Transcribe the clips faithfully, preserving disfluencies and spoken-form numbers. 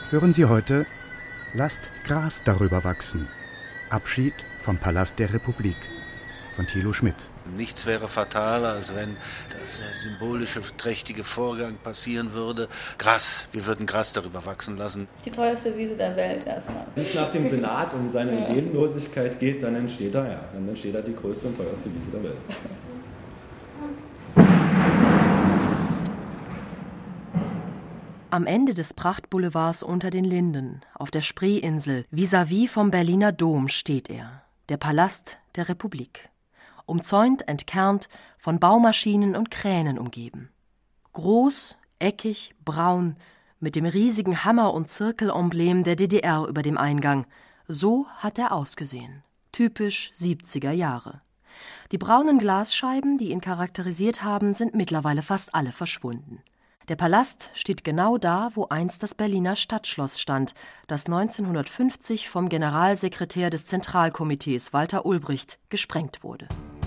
Hören Sie heute »Lasst Gras darüber wachsen«. Abschied vom Palast der Republik von Thilo Schmidt. Nichts wäre fataler, als wenn das symbolische, trächtige Vorgang passieren würde. Gras, wir würden Gras darüber wachsen lassen. Die teuerste Wiese der Welt erstmal. Wenn es nach dem Senat um seine ja. Ideenlosigkeit geht, dann entsteht da ja, dann entsteht da die größte und teuerste Wiese der Welt. Am Ende des Prachtboulevards unter den Linden, auf der Spreeinsel, vis-à-vis vom Berliner Dom steht er, der Palast der Republik. Umzäunt, entkernt, von Baumaschinen und Kränen umgeben. Groß, eckig, braun, mit dem riesigen Hammer- und Zirkelemblem der D D R über dem Eingang. So hat er ausgesehen. Typisch siebziger Jahre. Die braunen Glasscheiben, die ihn charakterisiert haben, sind mittlerweile fast alle verschwunden. Der Palast steht genau da, wo einst das Berliner Stadtschloss stand, das neunzehnhundertfünfzig vom Generalsekretär des Zentralkomitees Walter Ulbricht gesprengt wurde.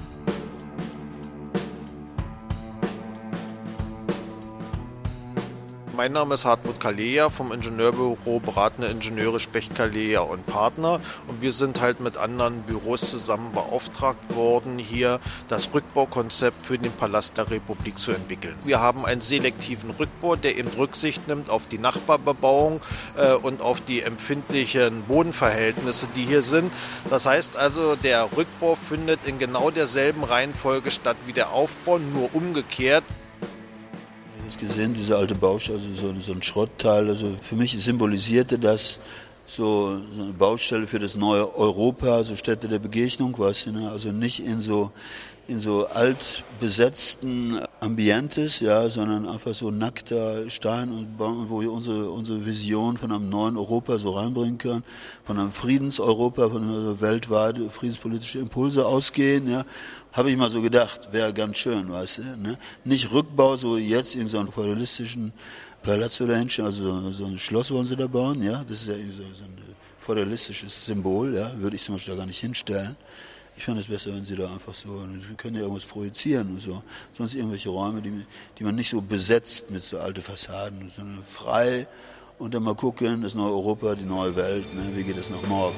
Mein Name ist Hartmut Kaleja vom Ingenieurbüro Beratende Ingenieure Specht, Kaleja und Partner. Und wir sind halt mit anderen Büros zusammen beauftragt worden, hier das Rückbaukonzept für den Palast der Republik zu entwickeln. Wir haben einen selektiven Rückbau, der eben Rücksicht nimmt auf die Nachbarbebauung äh, und auf die empfindlichen Bodenverhältnisse, die hier sind. Das heißt also, der Rückbau findet in genau derselben Reihenfolge statt wie der Aufbau, nur umgekehrt. Gesehen, diese alte Baustelle, also so, so ein Schrottteil. Also für mich symbolisierte das so, so eine Baustelle für das neue Europa, so Stätte der Begegnung, weißt du, ne? Also nicht in so in so altbesetzten Ambientes, ja, sondern einfach so nackter Stein und Baum, wo wir unsere unsere Vision von einem neuen Europa so reinbringen können, von einem Friedenseuropa, von einer weltweit friedenspolitische Impulse ausgehen, ja. Habe ich mal so gedacht, wäre ganz schön, weißt du, ne? Nicht Rückbau, so jetzt in so einen feudalistischen Palazzo da hinten, also so ein Schloss wollen sie da bauen, ja, das ist ja so, so ein feudalistisches Symbol, ja, würde ich zum Beispiel da gar nicht hinstellen. Ich fand es besser, wenn sie da einfach so, sie können ja irgendwas projizieren und so, sonst irgendwelche Räume, die, die man nicht so besetzt mit so alten Fassaden, sondern frei und dann mal gucken, das neue Europa, die neue Welt, ne? Wie geht es nach morgen?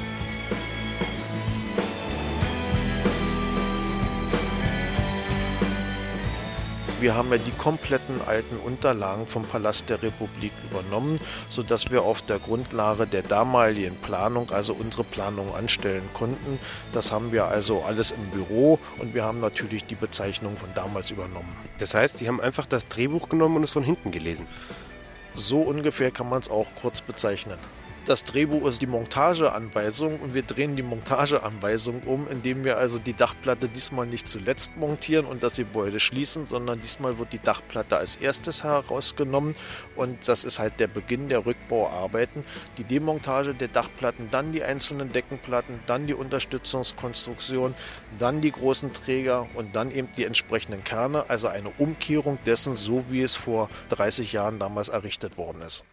Wir haben ja die kompletten alten Unterlagen vom Palast der Republik übernommen, sodass wir auf der Grundlage der damaligen Planung, also unsere Planung anstellen konnten. Das haben wir also alles im Büro und wir haben natürlich die Bezeichnung von damals übernommen. Das heißt, Sie haben einfach das Drehbuch genommen und es von hinten gelesen? So ungefähr kann man es auch kurz bezeichnen. Das Drehbuch ist die Montageanweisung und wir drehen die Montageanweisung um, indem wir also die Dachplatte diesmal nicht zuletzt montieren und das Gebäude schließen, sondern diesmal wird die Dachplatte als erstes herausgenommen und das ist halt der Beginn der Rückbauarbeiten. Die Demontage der Dachplatten, dann die einzelnen Deckenplatten, dann die Unterstützungskonstruktion, dann die großen Träger und dann eben die entsprechenden Kerne, also eine Umkehrung dessen, so wie es vor dreißig Jahren damals errichtet worden ist.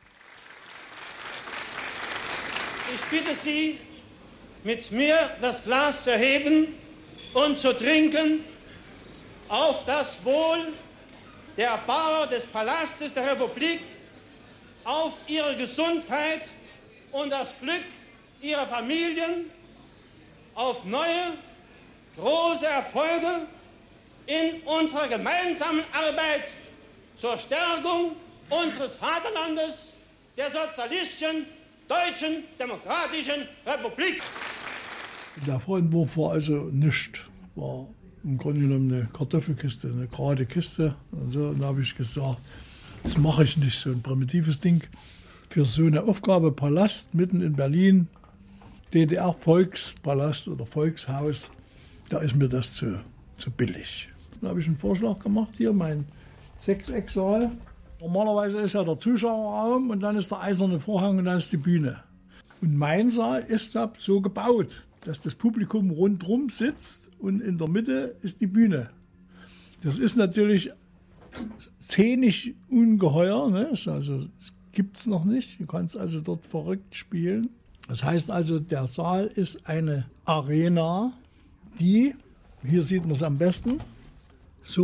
Ich bitte Sie, mit mir das Glas zu heben und zu trinken auf das Wohl der Erbauer des Palastes der Republik, auf ihre Gesundheit und das Glück ihrer Familien, auf neue, große Erfolge in unserer gemeinsamen Arbeit zur Stärkung unseres Vaterlandes, der sozialistischen Deutschen Demokratischen Republik. Der Vorentwurf war also nichts. War im Grunde genommen eine Kartoffelkiste, eine gerade Kiste. Und so, und da habe ich gesagt, das mache ich nicht, so ein primitives Ding. Für so eine Aufgabe, Palast mitten in Berlin, D D R-Volkspalast oder Volkshaus, da ist mir das zu, zu billig. Da habe ich einen Vorschlag gemacht, hier mein Sechsecksaal. Normalerweise ist ja der Zuschauerraum und dann ist der eiserne Vorhang und dann ist die Bühne. Und mein Saal ist so gebaut, dass das Publikum rundherum sitzt und in der Mitte ist die Bühne. Das ist natürlich szenisch ungeheuer, ne? Also, das gibt es noch nicht. Du kannst also dort verrückt spielen. Das heißt also, der Saal ist eine Arena, die, hier sieht man es am besten, so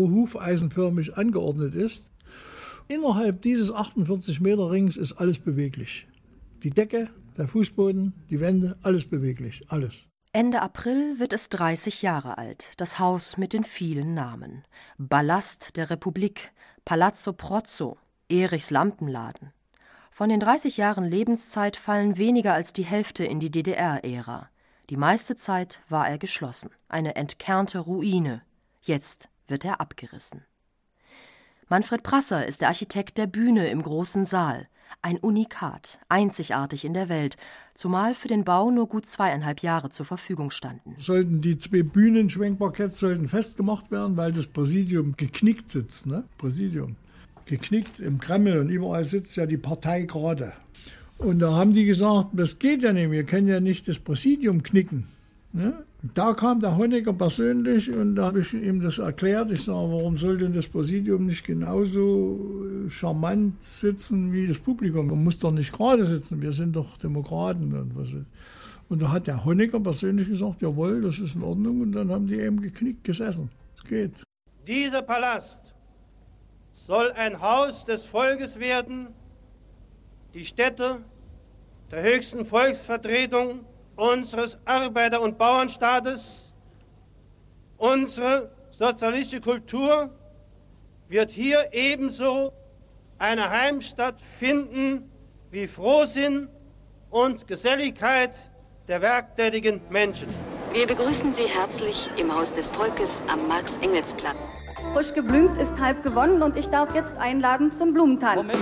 hufeisenförmig angeordnet ist. Innerhalb dieses achtundvierzig Meter Rings ist alles beweglich. Die Decke, der Fußboden, die Wände, alles beweglich, alles. Ende April wird es dreißig Jahre alt, das Haus mit den vielen Namen. Palast der Republik, Palazzo Prozzo, Erichs Lampenladen. Von den dreißig Jahren Lebenszeit fallen weniger als die Hälfte in die D D R-Ära. Die meiste Zeit war er geschlossen, eine entkernte Ruine. Jetzt wird er abgerissen. Manfred Prasser ist der Architekt der Bühne im großen Saal. Ein Unikat, einzigartig in der Welt, zumal für den Bau nur gut zweieinhalb Jahre zur Verfügung standen. Sollten die zwei Bühnenschwenkparketts sollten festgemacht werden, weil das Präsidium geknickt sitzt. Ne? Präsidium. Geknickt im Kreml und überall sitzt ja die Partei gerade. Und da haben die gesagt, das geht ja nicht, wir können ja nicht das Präsidium knicken. Ne? Da kam der Honecker persönlich und da habe ich ihm das erklärt. Ich sage, warum soll denn das Präsidium nicht genauso charmant sitzen wie das Publikum? Man muss doch nicht gerade sitzen, wir sind doch Demokraten. Und, was. Und da hat der Honecker persönlich gesagt, jawohl, das ist in Ordnung. Und dann haben die eben geknickt gesessen. Es geht. Dieser Palast soll ein Haus des Volkes werden, die Stätte der höchsten Volksvertretung unseres Arbeiter- und Bauernstaates. Unsere sozialistische Kultur wird hier ebenso eine Heimstatt finden wie Frohsinn und Geselligkeit der werktätigen Menschen. Wir begrüßen Sie herzlich im Haus des Volkes am Marx-Engels-Platz. Frisch geblümt ist halb gewonnen und ich darf jetzt einladen zum Blumentanz. Moment.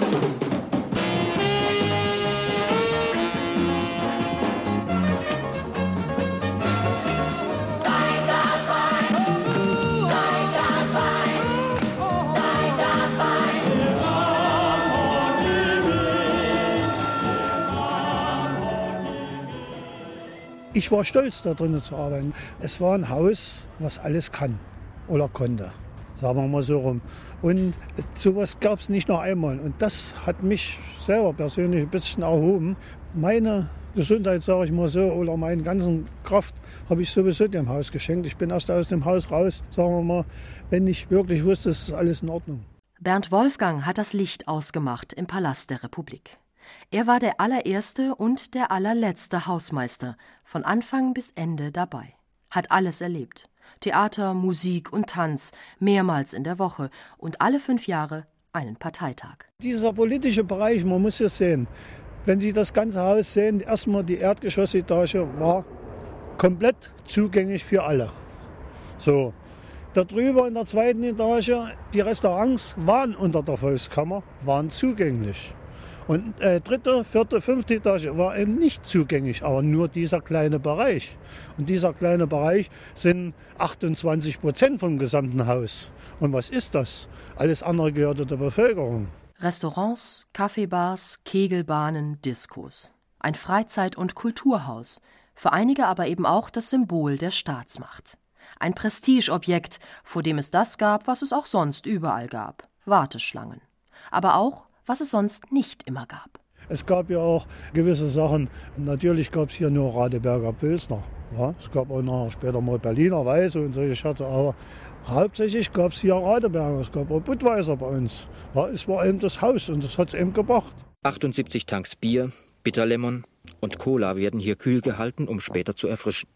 Ich war stolz, da drinnen zu arbeiten. Es war ein Haus, was alles kann oder konnte, sagen wir mal so rum. Und sowas gab es nicht noch einmal. Und das hat mich selber persönlich ein bisschen erhoben. Meine Gesundheit, sage ich mal so, oder meine ganzen Kraft habe ich sowieso dem Haus geschenkt. Ich bin erst aus dem Haus raus, sagen wir mal, wenn ich wirklich wusste, es ist alles in Ordnung. Bernd Wolfgang hat das Licht ausgemacht im Palast der Republik. Er war der allererste und der allerletzte Hausmeister, von Anfang bis Ende dabei. Hat alles erlebt. Theater, Musik und Tanz, mehrmals in der Woche und alle fünf Jahre einen Parteitag. Dieser politische Bereich, man muss es sehen, wenn Sie das ganze Haus sehen, erstmal die Erdgeschossetage war komplett zugänglich für alle. So. Darüber in der zweiten Etage, die Restaurants waren unter der Volkskammer, waren zugänglich. Und äh, dritte, vierte, fünfte Etage war eben nicht zugänglich, aber nur dieser kleine Bereich. Und dieser kleine Bereich sind achtundzwanzig Prozent vom gesamten Haus. Und was ist das? Alles andere gehörte der Bevölkerung. Restaurants, Kaffeebars, Kegelbahnen, Diskos. Ein Freizeit- und Kulturhaus. Für einige aber eben auch das Symbol der Staatsmacht. Ein Prestigeobjekt, vor dem es das gab, was es auch sonst überall gab. Warteschlangen. Aber auch was es sonst nicht immer gab. Es gab ja auch gewisse Sachen, natürlich gab es hier nur Radeberger Pilsner. Ja? Es gab auch noch später mal Berliner Weiße und solche Scherze, aber hauptsächlich gab es hier Radeberger, es gab auch Budweiser bei uns. Ja, es war eben das Haus und das hat es eben gebracht. achtundsiebzig Tanks Bier, Bitterlemon und Cola werden hier kühl gehalten, um später zu erfrischen.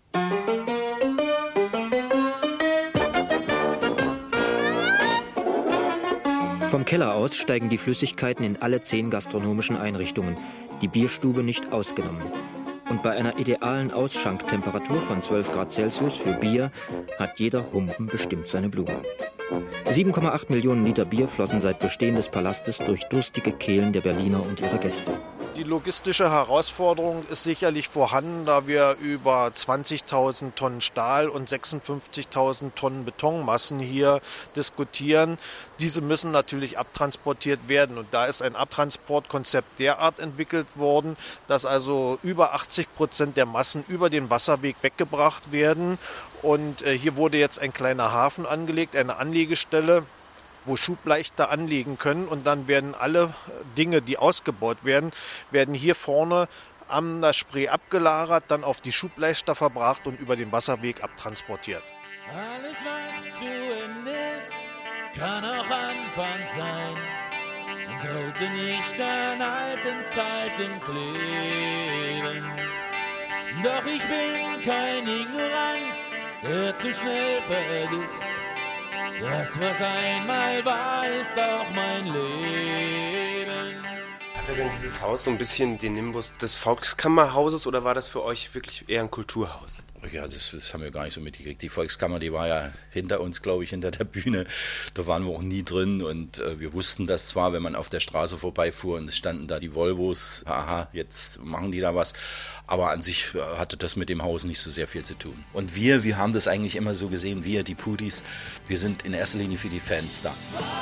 Vom Keller aus steigen die Flüssigkeiten in alle zehn gastronomischen Einrichtungen, die Bierstube nicht ausgenommen. Und bei einer idealen Ausschanktemperatur von zwölf Grad Celsius für Bier hat jeder Humpen bestimmt seine Blume. sieben Komma acht Millionen Liter Bier flossen seit Bestehen des Palastes durch durstige Kehlen der Berliner und ihrer Gäste. Die logistische Herausforderung ist sicherlich vorhanden, da wir über zwanzigtausend Tonnen Stahl und sechsundfünfzigtausend Tonnen Betonmassen hier diskutieren. Diese müssen natürlich abtransportiert werden und da ist ein Abtransportkonzept derart entwickelt worden, dass also über achtzig Prozent der Massen über den Wasserweg weggebracht werden. Und äh, hier wurde jetzt ein kleiner Hafen angelegt, eine Anlegestelle, wo Schubleichter anlegen können und dann werden alle Dinge, die ausgebaut werden, werden hier vorne am der Spree abgelagert, dann auf die Schubleichter verbracht und über den Wasserweg abtransportiert. Alles, was zu Ende ist, kann auch Anfang sein. sollte nicht an alten Zeiten kleben. Doch ich bin kein Ignorant, der zu schnell vergisst. Das, was einmal war, ist auch mein Leben. Hatte denn dieses Haus so ein bisschen den Nimbus des Volkskammerhauses oder war das für euch wirklich eher ein Kulturhaus? Ja, das, das haben wir gar nicht so mitgekriegt. Die Volkskammer, die war ja hinter uns, glaube ich, hinter der Bühne. Da waren wir auch nie drin und äh, wir wussten das zwar, wenn man auf der Straße vorbeifuhr und es standen da die Volvos, aha, jetzt machen die da was. Aber an sich hatte das mit dem Haus nicht so sehr viel zu tun. Und wir, wir haben das eigentlich immer so gesehen, wir, die Pudis, wir sind in erster Linie für die Fans da.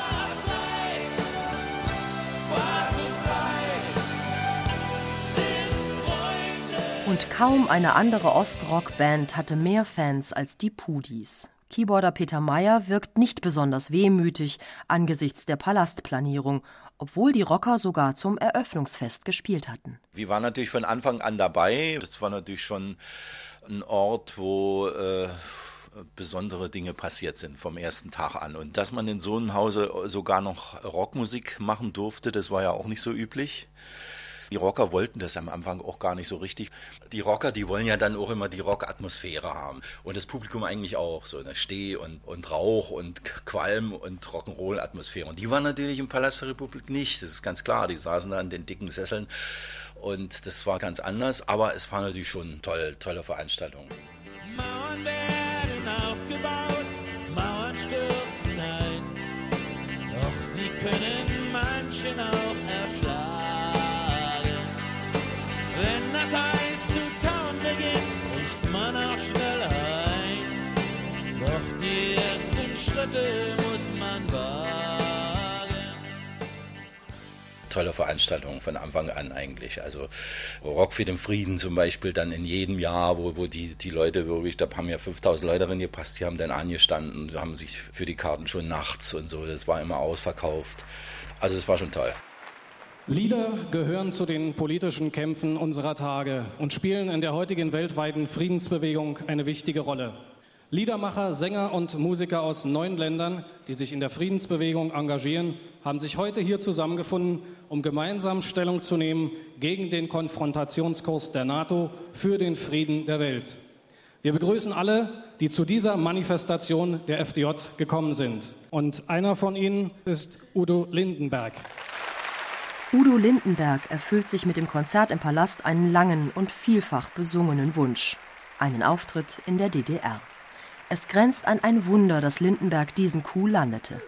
Und kaum eine andere Ostrock-Band hatte mehr Fans als die Pudis. Keyboarder Peter Meyer wirkt nicht besonders wehmütig angesichts der Palastplanierung, obwohl die Rocker sogar zum Eröffnungsfest gespielt hatten. Wir waren natürlich von Anfang an dabei. Das war natürlich schon ein Ort, wo äh, besondere Dinge passiert sind vom ersten Tag an. Und dass man in so einem Hause sogar noch Rockmusik machen durfte, das war ja auch nicht so üblich. Die Rocker wollten das am Anfang auch gar nicht so richtig. Die Rocker, die wollen ja dann auch immer die Rock-Atmosphäre haben. Und das Publikum eigentlich auch. So eine Steh- und, und Rauch und Qualm und Rock'n'Roll-Atmosphäre. Und die waren natürlich im Palast der Republik nicht. Das ist ganz klar. Die saßen da in den dicken Sesseln. Und das war ganz anders. Aber es war natürlich schon eine tolle, tolle Veranstaltung. Mauern werden aufgebaut, Mauern stürzen ein. Doch sie können manchen auch erschlagen. Wenn das Eis zu tauen beginnt, bricht man auch schnell ein. Doch die ersten Schritte muss man wagen. Tolle Veranstaltung von Anfang an eigentlich. Also Rock für den Frieden zum Beispiel dann in jedem Jahr, wo, wo die, die Leute wirklich, da haben ja fünftausend Leute reingepasst, die haben dann angestanden, haben sich für die Karten schon nachts und so, das war immer ausverkauft. Also es war schon toll. Lieder gehören zu den politischen Kämpfen unserer Tage und spielen in der heutigen weltweiten Friedensbewegung eine wichtige Rolle. Liedermacher, Sänger und Musiker aus neun Ländern, die sich in der Friedensbewegung engagieren, haben sich heute hier zusammengefunden, um gemeinsam Stellung zu nehmen gegen den Konfrontationskurs der NATO für den Frieden der Welt. Wir begrüßen alle, die zu dieser Manifestation der F D J gekommen sind. Und einer von ihnen ist Udo Lindenberg. Udo Lindenberg erfüllt sich mit dem Konzert im Palast einen langen und vielfach besungenen Wunsch. Einen Auftritt in der D D R. Es grenzt an ein Wunder, dass Lindenberg diesen Coup landete.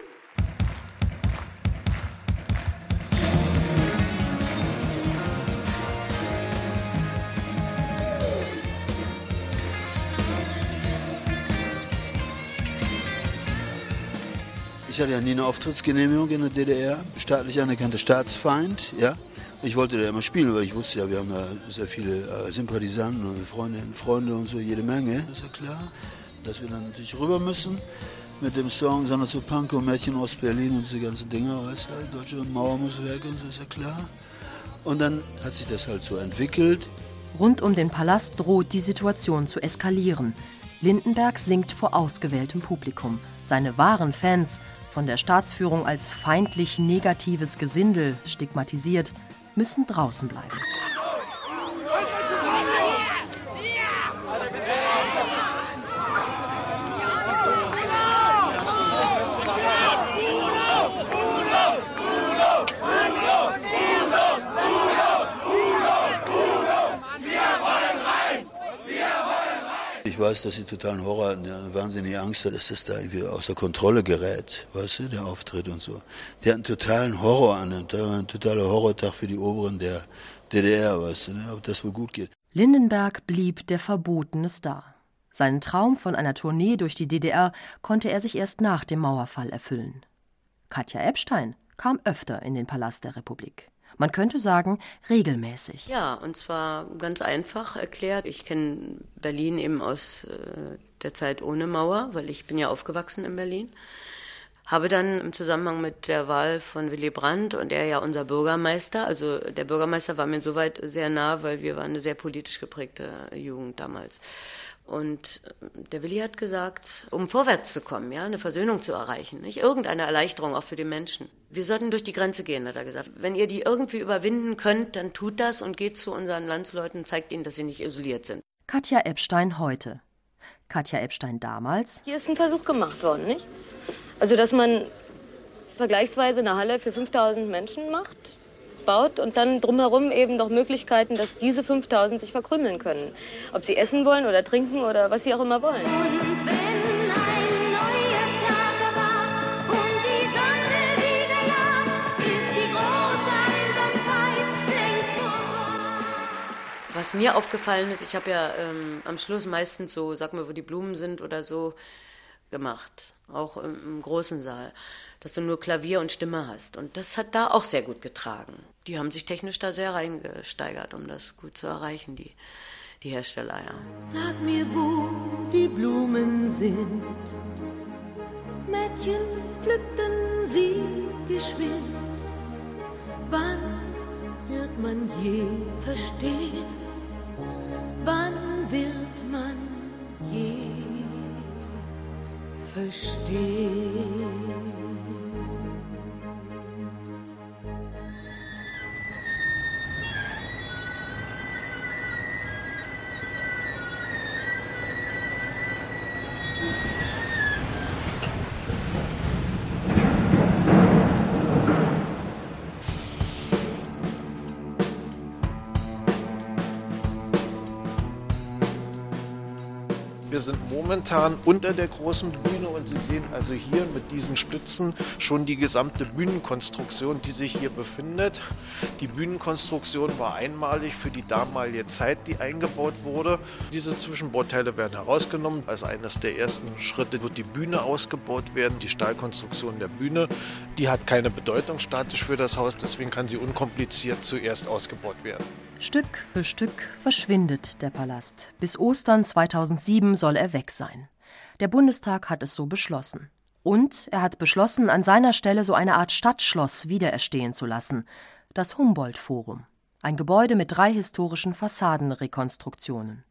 Ich hatte ja nie eine Auftrittsgenehmigung in der D D R, staatlich anerkannter Staatsfeind, ja. Ich wollte da immer spielen, weil ich wusste ja, wir haben da sehr viele äh, Sympathisanten und Freundinnen, Freunde und so, jede Menge, ist ja klar. Dass wir dann natürlich rüber müssen mit dem Song Sonne zu Pankow, Mädchen aus Berlin und diese ganzen Dinger, weißt du, Deutsche Mauer muss weg und so, ist ja klar. Und dann hat sich das halt so entwickelt. Rund um den Palast droht die Situation zu eskalieren. Lindenberg singt vor ausgewähltem Publikum. Seine wahren Fans, von der Staatsführung als feindlich negatives Gesindel stigmatisiert, müssen draußen bleiben. Ich weiß, dass sie totalen Horror, eine wahnsinnige Angst hat, dass das da irgendwie außer Kontrolle gerät, weißt du, der Auftritt und so. Die hatten totalen Horror an, da war ein totaler Horrortag für die Oberen der D D R, weißt du, ne, ob das wohl gut geht. Lindenberg blieb der verbotene Star. Seinen Traum von einer Tournee durch die D D R konnte er sich erst nach dem Mauerfall erfüllen. Katja Epstein kam öfter in den Palast der Republik. Man könnte sagen, regelmäßig. Ja, und zwar ganz einfach erklärt. Ich kenne Berlin eben aus äh, der Zeit ohne Mauer, weil ich bin ja aufgewachsen in Berlin. Habe dann im Zusammenhang mit der Wahl von Willy Brandt und er ja unser Bürgermeister, also der Bürgermeister war mir insoweit sehr nah, weil wir waren eine sehr politisch geprägte Jugend damals. Und der Willi hat gesagt, um vorwärts zu kommen, ja, eine Versöhnung zu erreichen, nicht irgendeine Erleichterung auch für die Menschen. Wir sollten durch die Grenze gehen, hat er gesagt. Wenn ihr die irgendwie überwinden könnt, dann tut das und geht zu unseren Landsleuten und zeigt ihnen, dass sie nicht isoliert sind. Katja Epstein heute. Katja Epstein damals. Hier ist ein Versuch gemacht worden, nicht? Also, dass man vergleichsweise eine Halle für fünftausend Menschen macht, baut und dann drumherum eben noch Möglichkeiten, dass diese fünftausend sich verkrümeln können. Ob sie essen wollen oder trinken oder was sie auch immer wollen. Und wenn ein neuer Tag erwacht und die Sonne wieder jagt, ist die große Einsamkeit längst vorbei. Was mir aufgefallen ist, ich habe ja ähm, am Schluss meistens so, sag mal, wo die Blumen sind oder so, gemacht. Auch im, im großen Saal. Dass du nur Klavier und Stimme hast. Und das hat da auch sehr gut getragen. Die haben sich technisch da sehr reingesteigert, um das gut zu erreichen, die, die Hersteller, ja. Sag mir, wo die Blumen sind. Mädchen pflückten sie geschwind. Wann wird man je verstehen? Wann wird man je verstehen? Wir sind momentan unter der großen Bühne und Sie sehen also hier mit diesen Stützen schon die gesamte Bühnenkonstruktion, die sich hier befindet. Die Bühnenkonstruktion war einmalig für die damalige Zeit, die eingebaut wurde. Diese Zwischenbauteile werden herausgenommen. Als eines der ersten Schritte wird die Bühne ausgebaut werden. Die Stahlkonstruktion der Bühne, die hat keine Bedeutung statisch für das Haus, deswegen kann sie unkompliziert zuerst ausgebaut werden. Stück für Stück verschwindet der Palast. Bis Ostern zweitausendsieben soll er weg sein. Der Bundestag hat es so beschlossen. Und er hat beschlossen, an seiner Stelle so eine Art Stadtschloss wiedererstehen zu lassen. Das Humboldt-Forum. Ein Gebäude mit drei historischen Fassadenrekonstruktionen.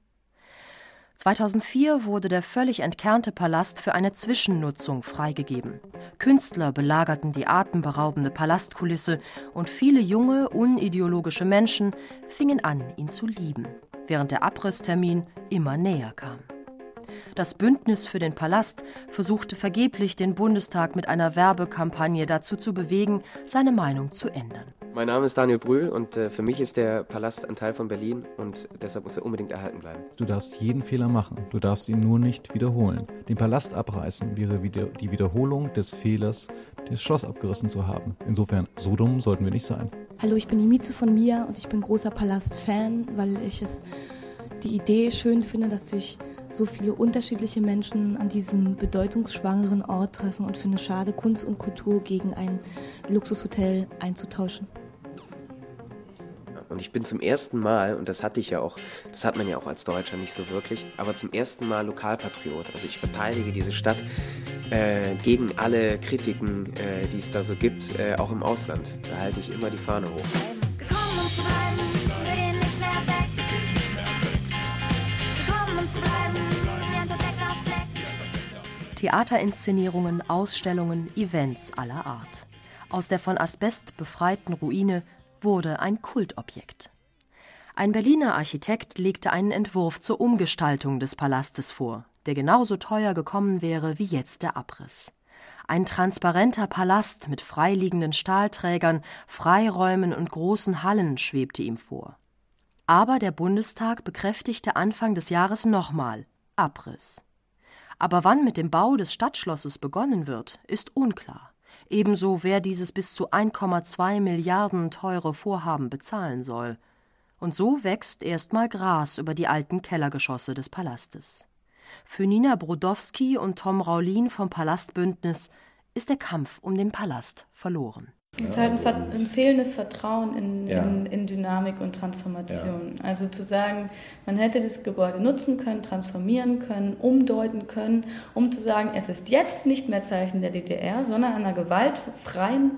zweitausendvier wurde der völlig entkernte Palast für eine Zwischennutzung freigegeben. Künstler belagerten die atemberaubende Palastkulisse und viele junge, unideologische Menschen fingen an, ihn zu lieben, während der Abrisstermin immer näher kam. Das Bündnis für den Palast versuchte vergeblich, den Bundestag mit einer Werbekampagne dazu zu bewegen, seine Meinung zu ändern. Mein Name ist Daniel Brühl und äh, für mich ist der Palast ein Teil von Berlin und deshalb muss er unbedingt erhalten bleiben. Du darfst jeden Fehler machen, du darfst ihn nur nicht wiederholen. Den Palast abreißen wäre wieder die Wiederholung des Fehlers, das Schloss abgerissen zu haben. Insofern, so dumm sollten wir nicht sein. Hallo, ich bin die Mieze von Mia und ich bin großer Palast-Fan, weil ich es die Idee schön finde, dass sich so viele unterschiedliche Menschen an diesem bedeutungsschwangeren Ort treffen und finde es schade, Kunst und Kultur gegen ein Luxushotel einzutauschen. Und ich bin zum ersten Mal, und das hatte ich ja auch, das hat man ja auch als Deutscher nicht so wirklich, aber zum ersten Mal Lokalpatriot. Also ich verteidige diese Stadt äh, gegen alle Kritiken, äh, die es da so gibt, äh, auch im Ausland. Da halte ich immer die Fahne hoch. Gekommen und zu bleiben, wir gehen nicht mehr weg. Gekommen und zu bleiben, wie ein perfekter Fleck. Theaterinszenierungen, Ausstellungen, Events aller Art. Aus der von Asbest befreiten Ruine wurde ein Kultobjekt. Ein Berliner Architekt legte einen Entwurf zur Umgestaltung des Palastes vor, der genauso teuer gekommen wäre wie jetzt der Abriss. Ein transparenter Palast mit freiliegenden Stahlträgern, Freiräumen und großen Hallen schwebte ihm vor. Aber der Bundestag bekräftigte Anfang des Jahres nochmal: Abriss. Aber wann mit dem Bau des Stadtschlosses begonnen wird, ist unklar. Ebenso, wer dieses bis zu ein Komma zwei Milliarden teure Vorhaben bezahlen soll. Und so wächst erstmal Gras über die alten Kellergeschosse des Palastes. Für Nina Brodowski und Tom Raulin vom Palastbündnis ist der Kampf um den Palast verloren. Es ist halt ein, Ver- ein fehlendes Vertrauen in, Ja. in, in Dynamik und Transformation. Ja. Also zu sagen, man hätte das Gebäude nutzen können, transformieren können, umdeuten können, um zu sagen, es ist jetzt nicht mehr Zeichen der D D R, sondern einer gewaltfreien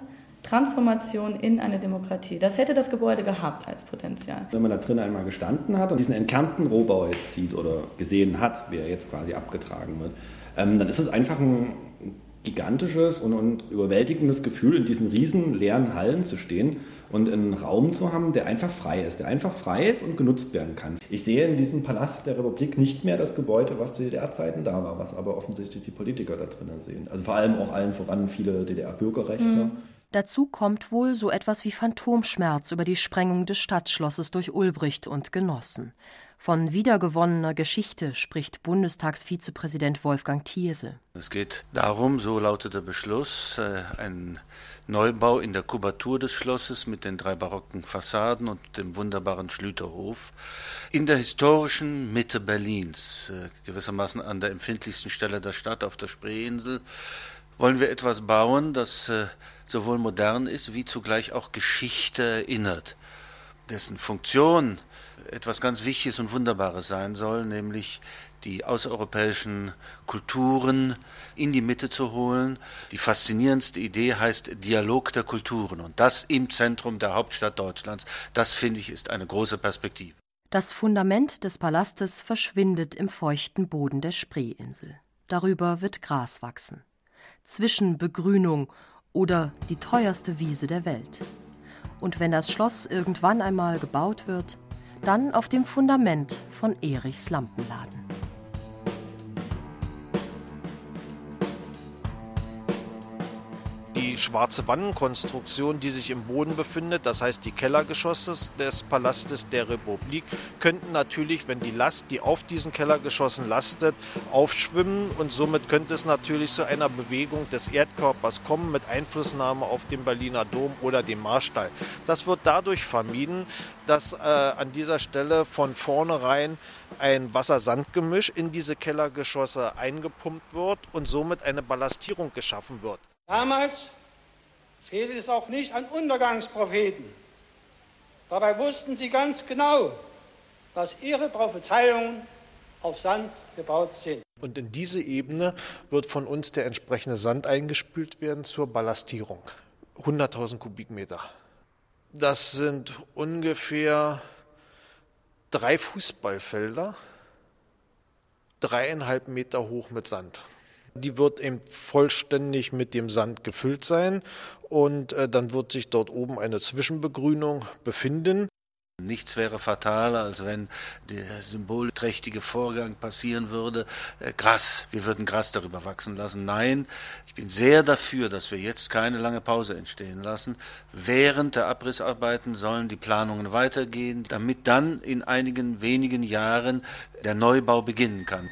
Transformation in eine Demokratie. Das hätte das Gebäude gehabt als Potenzial. Wenn man da drin einmal gestanden hat und diesen entkernten Rohbau jetzt sieht oder gesehen hat, wie er jetzt quasi abgetragen wird, ähm, dann ist es einfach ein gigantisches und, und überwältigendes Gefühl, in diesen riesen leeren Hallen zu stehen und einen Raum zu haben, der einfach frei ist, der einfach frei ist und genutzt werden kann. Ich sehe in diesem Palast der Republik nicht mehr das Gebäude, was zu D D R-Zeiten da war, was aber offensichtlich die Politiker da drinnen sehen. Also vor allem auch allen voran viele D D R-Bürgerrechtler. Mhm. Dazu kommt wohl so etwas wie Phantomschmerz über die Sprengung des Stadtschlosses durch Ulbricht und Genossen. Von wiedergewonnener Geschichte spricht Bundestagsvizepräsident Wolfgang Thierse. Es geht darum, so lautet der Beschluss, ein Neubau in der Kubatur des Schlosses mit den drei barocken Fassaden und dem wunderbaren Schlüterhof in der historischen Mitte Berlins, gewissermaßen an der empfindlichsten Stelle der Stadt auf der Spreeinsel, wollen wir etwas bauen, das sowohl modern ist, wie zugleich auch Geschichte erinnert, dessen Funktion etwas ganz Wichtiges und Wunderbares sein soll, nämlich die außereuropäischen Kulturen in die Mitte zu holen. Die faszinierendste Idee heißt Dialog der Kulturen und das im Zentrum der Hauptstadt Deutschlands. Das, finde ich, ist eine große Perspektive. Das Fundament des Palastes verschwindet im feuchten Boden der Spreeinsel. Darüber wird Gras wachsen. Zwischenbegrünung oder die teuerste Wiese der Welt. Und wenn das Schloss irgendwann einmal gebaut wird, dann auf dem Fundament von Erichs Lampenladen. Die schwarze Wannenkonstruktion, die sich im Boden befindet, das heißt die Kellergeschosse des Palastes der Republik, könnten natürlich, wenn die Last, die auf diesen Kellergeschossen lastet, aufschwimmen und somit könnte es natürlich zu einer Bewegung des Erdkörpers kommen mit Einflussnahme auf den Berliner Dom oder den Marstall. Das wird dadurch vermieden, dass äh, an dieser Stelle von vornherein ein Wasser-Sand-Gemisch in diese Kellergeschosse eingepumpt wird und somit eine Ballastierung geschaffen wird. Damals fehlte es auch nicht an Untergangspropheten. Dabei wussten sie ganz genau, dass ihre Prophezeiungen auf Sand gebaut sind. Und in diese Ebene wird von uns der entsprechende Sand eingespült werden zur Ballastierung. hunderttausend Kubikmeter. Das sind ungefähr drei Fußballfelder, dreieinhalb Meter hoch mit Sand. Die wird eben vollständig mit dem Sand gefüllt sein und äh, dann wird sich dort oben eine Zwischenbegrünung befinden. Nichts wäre fataler, als wenn der symbolträchtige Vorgang passieren würde. Äh, Gras, wir würden Gras darüber wachsen lassen. Nein, ich bin sehr dafür, dass wir jetzt keine lange Pause entstehen lassen. Während der Abrissarbeiten sollen die Planungen weitergehen, damit dann in einigen wenigen Jahren der Neubau beginnen kann.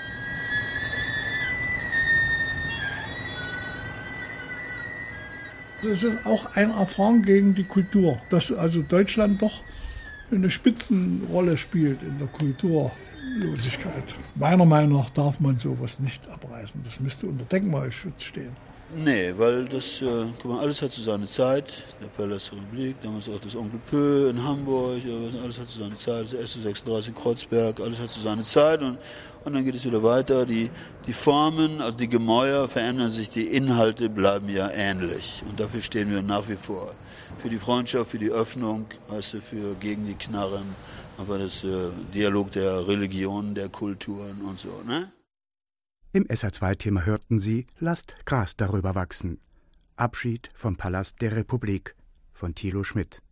Es ist auch eine Erfahrung gegen die Kultur, dass also Deutschland doch eine Spitzenrolle spielt in der Kulturlosigkeit. Meiner Meinung nach darf man sowas nicht abreißen. Das müsste unter Denkmalschutz stehen. Nee, weil das, äh, guck mal, alles hat so seine Zeit. Der Palast der Republik, damals auch das Onkel Pö in Hamburg, ja, alles hat so seine Zeit. Das S sechsunddreißig Kreuzberg, alles hat so seine Zeit. Und, und dann geht es wieder weiter. Die, die Formen, also die Gemäuer verändern sich, die Inhalte bleiben ja ähnlich. Und dafür stehen wir nach wie vor. Für die Freundschaft, für die Öffnung, weißt du, für gegen die Knarren, aber das äh, Dialog der Religionen, der Kulturen und so, ne? Im S R zwei Thema hörten Sie Lasst Gras darüber wachsen. Abschied vom Palast der Republik von Thilo Schmidt.